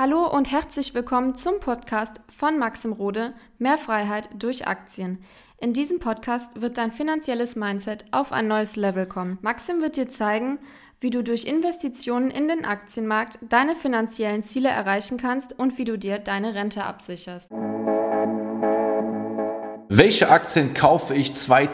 Hallo und herzlich willkommen zum Podcast von Maxim Rode, Mehr Freiheit durch Aktien. In diesem Podcast wird dein finanzielles Mindset auf ein neues Level kommen. Maxim wird dir zeigen, wie du durch Investitionen in den Aktienmarkt deine finanziellen Ziele erreichen kannst und wie du dir deine Rente absicherst. Welche Aktien kaufe ich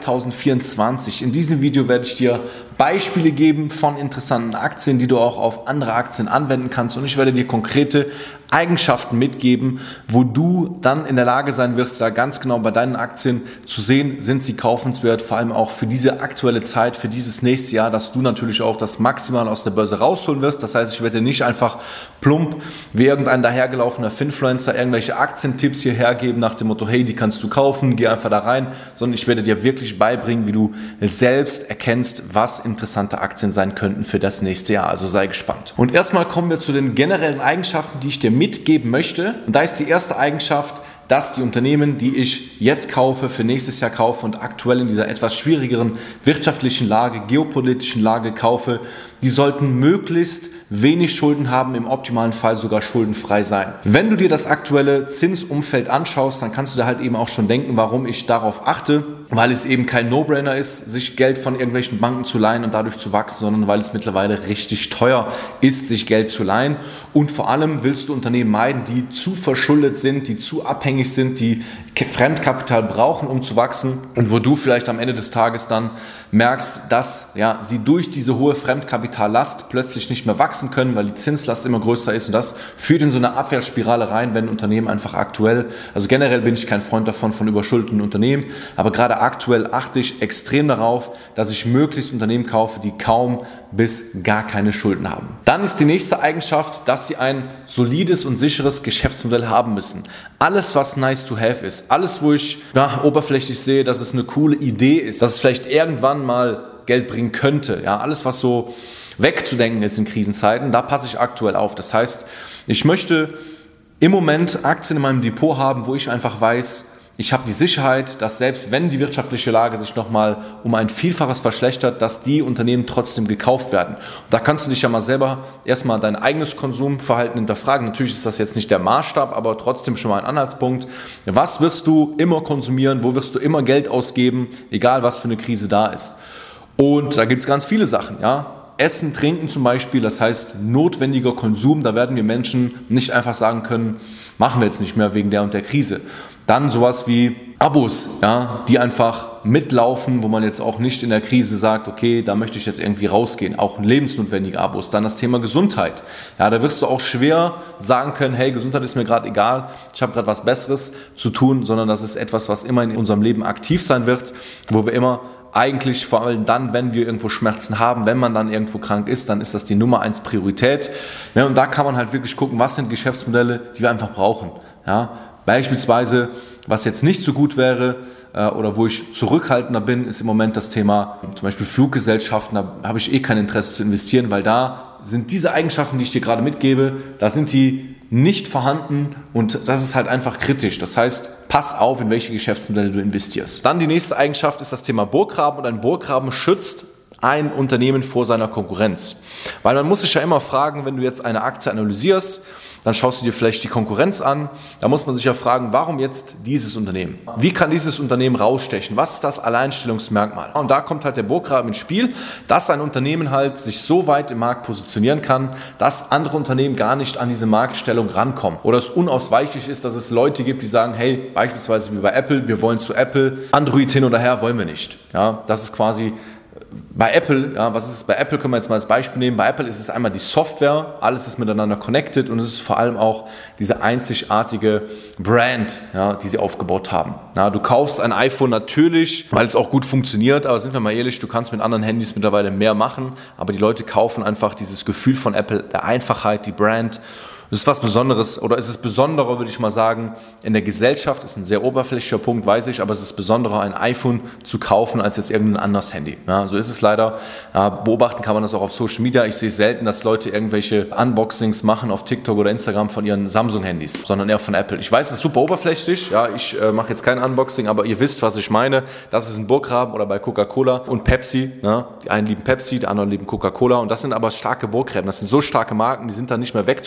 2024? In diesem Video werde ich dir Beispiele geben von interessanten Aktien, die du auch auf andere Aktien anwenden kannst, und ich werde dir konkrete Eigenschaften mitgeben, wo du dann in der Lage sein wirst, da ganz genau bei deinen Aktien zu sehen, sind sie kaufenswert, vor allem auch für diese aktuelle Zeit, für dieses nächste Jahr, dass du natürlich auch das Maximal aus der Börse rausholen wirst. Das heißt, ich werde dir nicht einfach plump wie irgendein dahergelaufener Finfluencer irgendwelche Aktientipps hierher geben nach dem Motto, hey, die kannst du kaufen, geh einfach da rein, sondern ich werde dir wirklich beibringen, wie du selbst erkennst, was interessante Aktien sein könnten für das nächste Jahr. Also sei gespannt. Und erstmal kommen wir zu den generellen Eigenschaften, die ich dir mitgeben möchte. Und da ist die erste Eigenschaft, dass die Unternehmen, die ich jetzt kaufe, für nächstes Jahr kaufe und aktuell in dieser etwas schwierigeren wirtschaftlichen Lage, geopolitischen Lage kaufe, die sollten möglichst wenig Schulden haben, im optimalen Fall sogar schuldenfrei sein. Wenn du dir das aktuelle Zinsumfeld anschaust, dann kannst du dir halt eben auch schon denken, warum ich darauf achte, weil es eben kein No-Brainer ist, sich Geld von irgendwelchen Banken zu leihen und dadurch zu wachsen, sondern weil es mittlerweile richtig teuer ist, sich Geld zu leihen. Und vor allem willst du Unternehmen meiden, die zu verschuldet sind, die zu abhängig sind, die Fremdkapital brauchen, um zu wachsen, und wo du vielleicht am Ende des Tages dann merkst, dass sie durch diese hohe Fremdkapitallast plötzlich nicht mehr wachsen können, weil die Zinslast immer größer ist, und das führt in so eine Abwärtsspirale rein, wenn Unternehmen einfach aktuell, also generell bin ich kein Freund davon von überschuldeten Unternehmen, aber gerade aktuell achte ich extrem darauf, dass ich möglichst Unternehmen kaufe, die kaum bis gar keine Schulden haben. Dann ist die nächste Eigenschaft, dass sie ein solides und sicheres Geschäftsmodell haben müssen. Alles, was nice to have ist, alles, wo ich oberflächlich sehe, dass es eine coole Idee ist, dass es vielleicht irgendwann mal Geld bringen könnte, alles, was so wegzudenken ist in Krisenzeiten, da passe ich aktuell auf. Das heißt, ich möchte im Moment Aktien in meinem Depot haben, wo ich einfach weiß, ich habe die Sicherheit, dass selbst wenn die wirtschaftliche Lage sich nochmal um ein Vielfaches verschlechtert, dass die Unternehmen trotzdem gekauft werden. Und da kannst du dich ja mal selber erstmal dein eigenes Konsumverhalten hinterfragen. Natürlich ist das jetzt nicht der Maßstab, aber trotzdem schon mal ein Anhaltspunkt. Was wirst du immer konsumieren? Wo wirst du immer Geld ausgeben? Egal, was für eine Krise da ist. Und da gibt es ganz viele Sachen, Essen, Trinken zum Beispiel, das heißt notwendiger Konsum, da werden wir Menschen nicht einfach sagen können, machen wir jetzt nicht mehr wegen der und der Krise. Dann sowas wie Abos, die einfach mitlaufen, wo man jetzt auch nicht in der Krise sagt, okay, da möchte ich jetzt irgendwie rausgehen, auch lebensnotwendige Abos. Dann das Thema Gesundheit. Da wirst du auch schwer sagen können, hey, Gesundheit ist mir gerade egal, ich habe gerade was Besseres zu tun, sondern das ist etwas, was immer in unserem Leben aktiv sein wird, wo wir immer eigentlich vor allem dann, wenn wir irgendwo Schmerzen haben, wenn man dann irgendwo krank ist, dann ist das die Nummer 1 Priorität. Und da kann man halt wirklich gucken, was sind Geschäftsmodelle, die wir einfach brauchen. Beispielsweise, was jetzt nicht so gut wäre oder wo ich zurückhaltender bin, ist im Moment das Thema zum Beispiel Fluggesellschaften. Da habe ich kein Interesse zu investieren, weil da sind diese Eigenschaften, die ich dir gerade mitgebe, da sind die nicht vorhanden, und das ist halt einfach kritisch. Das heißt, pass auf, in welche Geschäftsmodelle du investierst. Dann die nächste Eigenschaft ist das Thema Burggraben, und ein Burggraben schützt ein Unternehmen vor seiner Konkurrenz. Weil man muss sich ja immer fragen, wenn du jetzt eine Aktie analysierst, dann schaust du dir vielleicht die Konkurrenz an. Da muss man sich ja fragen, warum jetzt dieses Unternehmen? Wie kann dieses Unternehmen rausstechen? Was ist das Alleinstellungsmerkmal? Und da kommt halt der Burggraben ins Spiel, dass ein Unternehmen halt sich so weit im Markt positionieren kann, dass andere Unternehmen gar nicht an diese Marktstellung rankommen. Oder es unausweichlich ist, dass es Leute gibt, die sagen, hey, beispielsweise wie bei Apple, wir wollen zu Apple, Android hin oder her wollen wir nicht. Das ist quasi bei Apple, was ist es bei Apple, können wir jetzt mal als Beispiel nehmen. Bei Apple ist es einmal die Software, alles ist miteinander connected, und es ist vor allem auch diese einzigartige Brand, die sie aufgebaut haben. Du kaufst ein iPhone natürlich, weil es auch gut funktioniert, aber sind wir mal ehrlich, du kannst mit anderen Handys mittlerweile mehr machen, aber die Leute kaufen einfach dieses Gefühl von Apple, der Einfachheit, die Brand. Das ist was Besonderes, oder ist es besonderer, würde ich mal sagen, in der Gesellschaft, ist ein sehr oberflächlicher Punkt, weiß ich, aber es ist besonderer, ein iPhone zu kaufen, als jetzt irgendein anderes Handy. So ist es leider. Beobachten kann man das auch auf Social Media. Ich sehe selten, dass Leute irgendwelche Unboxings machen auf TikTok oder Instagram von ihren Samsung-Handys, sondern eher von Apple. Ich weiß, es ist super oberflächlich. Ich mache jetzt kein Unboxing, aber ihr wisst, was ich meine. Das ist ein Burggraben, oder bei Coca-Cola und Pepsi. Die einen lieben Pepsi, die anderen lieben Coca-Cola, und das sind aber starke Burggräben. Das sind so starke Marken, die sind dann nicht mehr wegzudenken.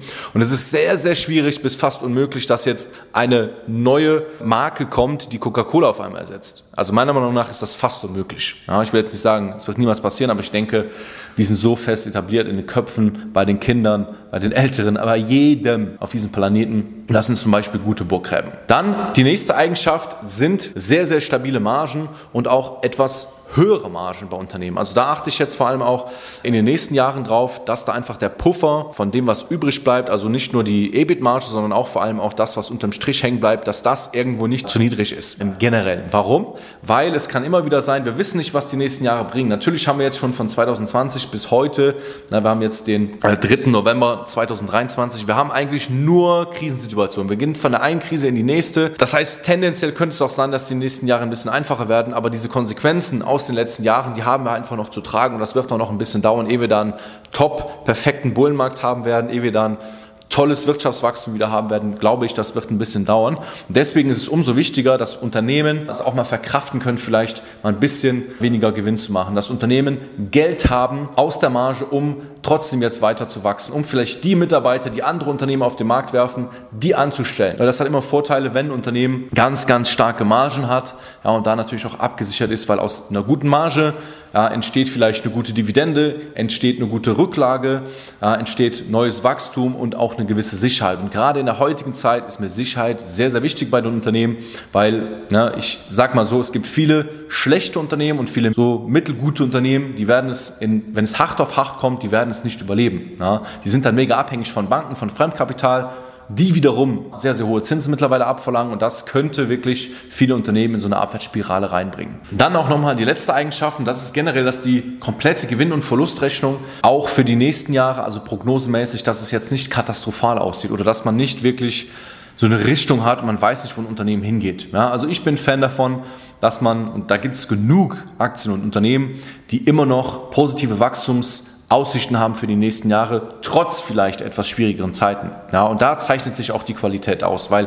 Und es ist sehr, sehr schwierig bis fast unmöglich, dass jetzt eine neue Marke kommt, die Coca-Cola auf einmal ersetzt. Also meiner Meinung nach ist das fast unmöglich. Ja, ich will jetzt nicht sagen, es wird niemals passieren, aber ich denke, die sind so fest etabliert in den Köpfen, bei den Kindern, bei den Älteren, aber jedem auf diesem Planeten. Das sind zum Beispiel gute Burggräben. Dann die nächste Eigenschaft sind sehr, sehr stabile Margen und auch etwas höhere Margen bei Unternehmen. Also da achte ich jetzt vor allem auch in den nächsten Jahren drauf, dass da einfach der Puffer von dem, was übrig bleibt, also nicht nur die EBIT-Marge, sondern auch vor allem auch das, was unterm Strich hängen bleibt, dass das irgendwo nicht zu niedrig ist im Generellen. Warum? Weil es kann immer wieder sein, wir wissen nicht, was die nächsten Jahre bringen. Natürlich haben wir jetzt schon von 2020 bis heute, wir haben jetzt den 3. November 2023, wir haben eigentlich nur Krisensituationen. Wir gehen von der einen Krise in die nächste. Das heißt, tendenziell könnte es auch sein, dass die nächsten Jahre ein bisschen einfacher werden, aber diese Konsequenzen aus den letzten Jahren, die haben wir einfach noch zu tragen und das wird noch ein bisschen dauern, ehe wir dann top perfekten Bullenmarkt haben werden, ehe wir dann tolles Wirtschaftswachstum wieder haben werden, glaube ich, das wird ein bisschen dauern. Und deswegen ist es umso wichtiger, dass Unternehmen das auch mal verkraften können, vielleicht mal ein bisschen weniger Gewinn zu machen. Dass Unternehmen Geld haben aus der Marge, um trotzdem jetzt weiter zu wachsen, um vielleicht die Mitarbeiter, die andere Unternehmen auf den Markt werfen, die anzustellen. Weil das hat immer Vorteile, wenn ein Unternehmen ganz, ganz starke Margen hat, ja, und da natürlich auch abgesichert ist, weil aus einer guten Marge entsteht vielleicht eine gute Dividende, entsteht eine gute Rücklage, entsteht neues Wachstum und auch eine gewisse Sicherheit. Und gerade in der heutigen Zeit ist mir Sicherheit sehr, sehr wichtig bei den Unternehmen, weil, ich sag mal so, es gibt viele schlechte Unternehmen und viele so mittelgute Unternehmen, die werden es, wenn es hart auf hart kommt, die werden es nicht überleben. Die sind dann mega abhängig von Banken, von Fremdkapital, die wiederum sehr, sehr hohe Zinsen mittlerweile abverlangen und das könnte wirklich viele Unternehmen in so eine Abwärtsspirale reinbringen. Dann auch nochmal die letzte Eigenschaft und das ist generell, dass die komplette Gewinn- und Verlustrechnung auch für die nächsten Jahre, also prognosemäßig, dass es jetzt nicht katastrophal aussieht oder dass man nicht wirklich so eine Richtung hat und man weiß nicht, wo ein Unternehmen hingeht. Ja, also ich bin Fan davon, dass man, und da gibt es genug Aktien und Unternehmen, die immer noch positive Wachstumsaussichten haben für die nächsten Jahre, trotz vielleicht etwas schwierigeren Zeiten. Ja, und da zeichnet sich auch die Qualität aus, weil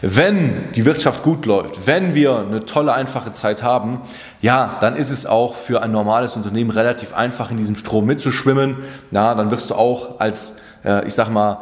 wenn die Wirtschaft gut läuft, wenn wir eine tolle, einfache Zeit haben, ja, dann ist es auch für ein normales Unternehmen relativ einfach, in diesem Strom mitzuschwimmen. Ja, dann wirst du auch als, ich sag mal,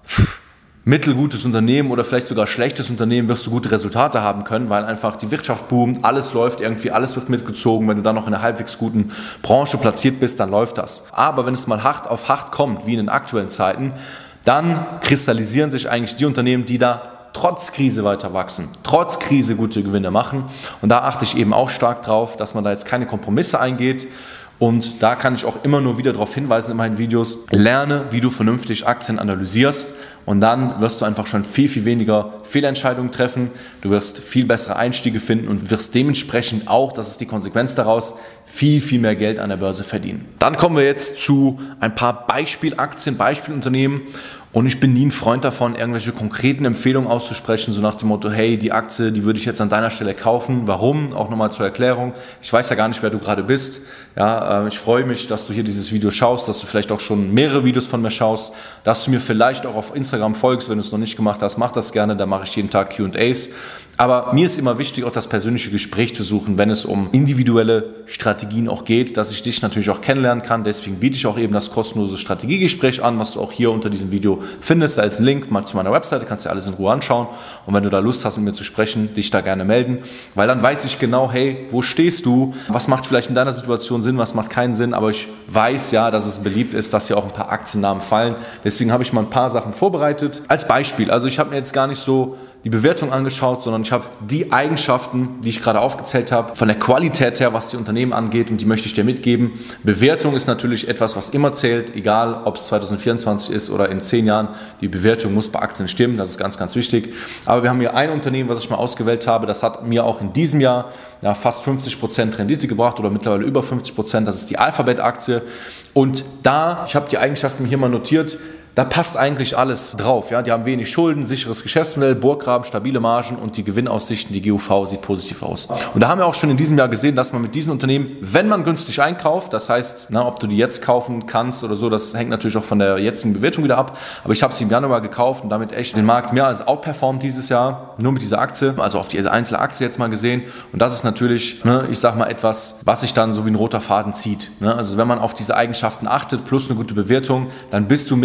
mittelgutes Unternehmen oder vielleicht sogar schlechtes Unternehmen wirst du gute Resultate haben können, weil einfach die Wirtschaft boomt, alles läuft irgendwie, alles wird mitgezogen. Wenn du dann noch in einer halbwegs guten Branche platziert bist, dann läuft das. Aber wenn es mal hart auf hart kommt, wie in den aktuellen Zeiten, dann kristallisieren sich eigentlich die Unternehmen, die da trotz Krise weiter wachsen, trotz Krise gute Gewinne machen. Und da achte ich eben auch stark drauf, dass man da jetzt keine Kompromisse eingeht. Und da kann ich auch immer nur wieder darauf hinweisen in meinen Videos, lerne, wie du vernünftig Aktien analysierst und dann wirst du einfach schon viel, viel weniger Fehlentscheidungen treffen, du wirst viel bessere Einstiege finden und wirst dementsprechend auch, das ist die Konsequenz daraus, viel, viel mehr Geld an der Börse verdienen. Dann kommen wir jetzt zu ein paar Beispielaktien, Beispielunternehmen. Und ich bin nie ein Freund davon, irgendwelche konkreten Empfehlungen auszusprechen, so nach dem Motto, hey, die Aktie, die würde ich jetzt an deiner Stelle kaufen. Warum? Auch nochmal zur Erklärung. Ich weiß ja gar nicht, wer du gerade bist. Ja, ich freue mich, dass du hier dieses Video schaust, dass du vielleicht auch schon mehrere Videos von mir schaust, dass du mir vielleicht auch auf Instagram folgst, wenn du es noch nicht gemacht hast, mach das gerne, da mache ich jeden Tag Q&As. Aber mir ist immer wichtig, auch das persönliche Gespräch zu suchen, wenn es um individuelle Strategien auch geht, dass ich dich natürlich auch kennenlernen kann. Deswegen biete ich auch eben das kostenlose Strategiegespräch an, was du auch hier unter diesem Video findest. Da ist ein Link zu meiner Webseite, kannst dir alles in Ruhe anschauen. Und wenn du da Lust hast, mit mir zu sprechen, dich da gerne melden. Weil dann weiß ich genau, hey, wo stehst du? Was macht vielleicht in deiner Situation Sinn, was macht keinen Sinn? Aber ich weiß ja, dass es beliebt ist, dass hier auch ein paar Aktiennamen fallen. Deswegen habe ich mal ein paar Sachen vorbereitet. Als Beispiel, also ich habe mir jetzt gar nicht so die Bewertung angeschaut, sondern ich habe die Eigenschaften, die ich gerade aufgezählt habe, von der Qualität her, was die Unternehmen angeht, und die möchte ich dir mitgeben. Bewertung ist natürlich etwas, was immer zählt, egal ob es 2024 ist oder in 10 Jahren. Die Bewertung muss bei Aktien stimmen, das ist ganz, ganz wichtig. Aber wir haben hier ein Unternehmen, was ich mal ausgewählt habe, das hat mir auch in diesem Jahr fast 50% Rendite gebracht oder mittlerweile über 50%, das ist die Alphabet-Aktie. Und da, ich habe die Eigenschaften hier mal notiert, da passt eigentlich alles drauf. Ja? Die haben wenig Schulden, sicheres Geschäftsmodell, Burggraben, stabile Margen und die Gewinnaussichten, die GUV sieht positiv aus. Und da haben wir auch schon in diesem Jahr gesehen, dass man mit diesen Unternehmen, wenn man günstig einkauft, das heißt, ob du die jetzt kaufen kannst oder so, das hängt natürlich auch von der jetzigen Bewertung wieder ab, aber ich habe sie im Januar gekauft und damit echt den Markt mehr als outperformt dieses Jahr, nur mit dieser Aktie, also auf die einzelne Aktie jetzt mal gesehen. Und das ist natürlich, ich sag mal, etwas, was sich dann so wie ein roter Faden zieht. Also wenn man auf diese Eigenschaften achtet, plus eine gute Bewertung, dann bist du mehr oder weniger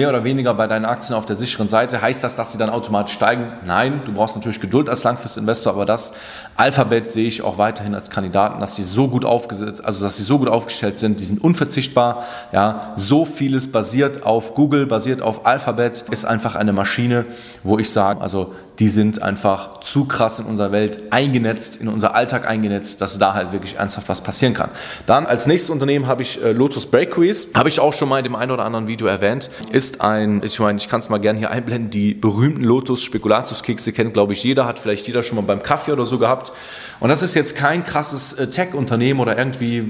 weniger bei deinen Aktien auf der sicheren Seite. Heißt das, dass sie dann automatisch steigen? Nein, du brauchst natürlich Geduld als Langfristinvestor, aber das Alphabet sehe ich auch weiterhin als Kandidaten, dass sie so gut aufgestellt sind, die sind unverzichtbar. Ja, so vieles basiert auf Google, basiert auf Alphabet, ist einfach eine Maschine, wo ich sage, also die sind einfach zu krass in unserer Welt eingenetzt, in unser Alltag eingenetzt, dass da halt wirklich ernsthaft was passieren kann. Dann als nächstes Unternehmen habe ich Lotus Bakeries, habe ich auch schon mal in dem einen oder anderen Video erwähnt, ich kann es mal gerne hier einblenden, die berühmten Lotus Spekulatiuskekse kennt, glaube ich, jeder, hat vielleicht jeder schon mal beim Kaffee oder so gehabt. Und das ist jetzt kein krasses Tech-Unternehmen oder irgendwie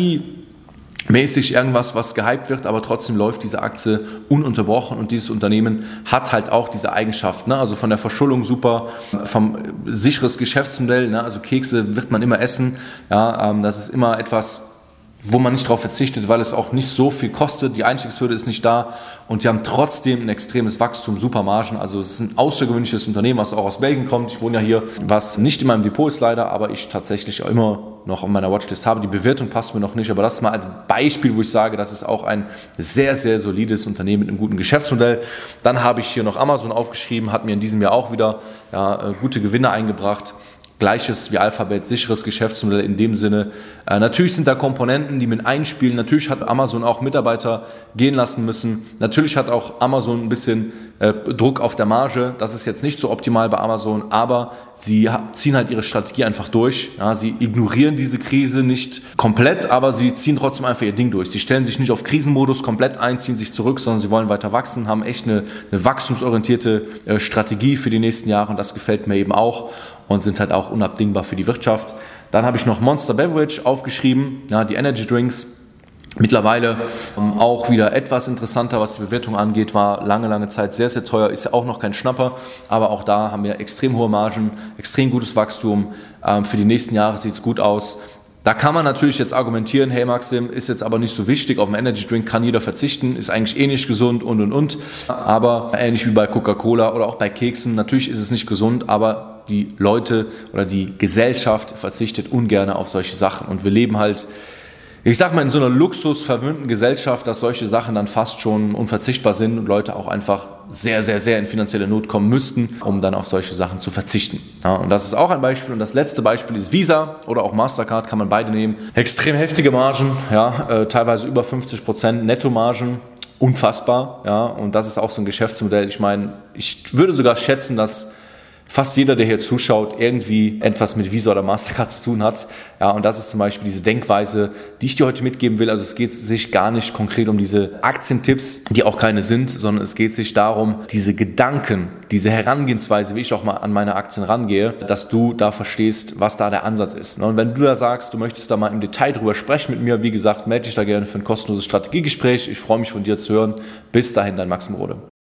KI-mäßig irgendwas, was gehypt wird, aber trotzdem läuft diese Aktie ununterbrochen und dieses Unternehmen hat halt auch diese Eigenschaft, ne? Also von der Verschuldung super, vom sicheres Geschäftsmodell, ne? Also Kekse wird man immer essen, ja? Das ist immer etwas, wo man nicht darauf verzichtet, weil es auch nicht so viel kostet, die Einstiegshürde ist nicht da und die haben trotzdem ein extremes Wachstum, super Margen, also es ist ein außergewöhnliches Unternehmen, was auch aus Belgien kommt, ich wohne ja hier, was nicht in meinem Depot ist leider, aber ich tatsächlich auch immer noch auf meiner Watchlist habe, die Bewertung passt mir noch nicht, aber das ist mal ein Beispiel, wo ich sage, das ist auch ein sehr, sehr solides Unternehmen mit einem guten Geschäftsmodell. Dann habe ich hier noch Amazon aufgeschrieben, hat mir in diesem Jahr auch wieder gute Gewinne eingebracht. Gleiches wie Alphabet, sicheres Geschäftsmodell in dem Sinne. Natürlich sind da Komponenten, die mit einspielen. Natürlich hat Amazon auch Mitarbeiter gehen lassen müssen. Natürlich hat auch Amazon ein bisschen Druck auf der Marge. Das ist jetzt nicht so optimal bei Amazon, aber sie ziehen halt ihre Strategie einfach durch. Ja, sie ignorieren diese Krise nicht komplett, aber sie ziehen trotzdem einfach ihr Ding durch. Sie stellen sich nicht auf Krisenmodus komplett ein, ziehen sich zurück, sondern sie wollen weiter wachsen, haben echt eine wachstumsorientierte Strategie für die nächsten Jahre und das gefällt mir eben auch und sind halt auch unabdingbar für die Wirtschaft. Dann habe ich noch Monster Beverage aufgeschrieben, ja, die Energy Drinks. Mittlerweile auch wieder etwas interessanter, was die Bewertung angeht, war lange Zeit sehr, sehr teuer, ist ja auch noch kein Schnapper, aber auch da haben wir extrem hohe Margen, extrem gutes Wachstum, für die nächsten Jahre sieht es gut aus. Da kann man natürlich jetzt argumentieren, hey Maxim, ist jetzt aber nicht so wichtig, auf einen Energy Drink kann jeder verzichten, ist eigentlich eh nicht gesund und. Aber ähnlich wie bei Coca-Cola oder auch bei Keksen, natürlich ist es nicht gesund, aber die Leute oder die Gesellschaft verzichtet ungern auf solche Sachen und wir leben halt, ich sag mal, in so einer luxusverwöhnten Gesellschaft, dass solche Sachen dann fast schon unverzichtbar sind und Leute auch einfach sehr, sehr, sehr in finanzielle Not kommen müssten, um dann auf solche Sachen zu verzichten. Ja, und das ist auch ein Beispiel. Und das letzte Beispiel ist Visa oder auch Mastercard, kann man beide nehmen. Extrem heftige Margen, ja, teilweise über 50% Nettomargen. Unfassbar. Ja, und das ist auch so ein Geschäftsmodell. Ich meine, ich würde sogar schätzen, dass fast jeder, der hier zuschaut, irgendwie etwas mit Visa oder Mastercard zu tun hat. Ja, und das ist zum Beispiel diese Denkweise, die ich dir heute mitgeben will. Also es geht sich gar nicht konkret um diese Aktientipps, die auch keine sind, sondern es geht sich darum, diese Gedanken, diese Herangehensweise, wie ich auch mal an meine Aktien rangehe, dass du da verstehst, was da der Ansatz ist. Und wenn du da sagst, du möchtest da mal im Detail drüber sprechen mit mir, wie gesagt, melde dich da gerne für ein kostenloses Strategiegespräch. Ich freue mich von dir zu hören. Bis dahin, dein Maxim Rode.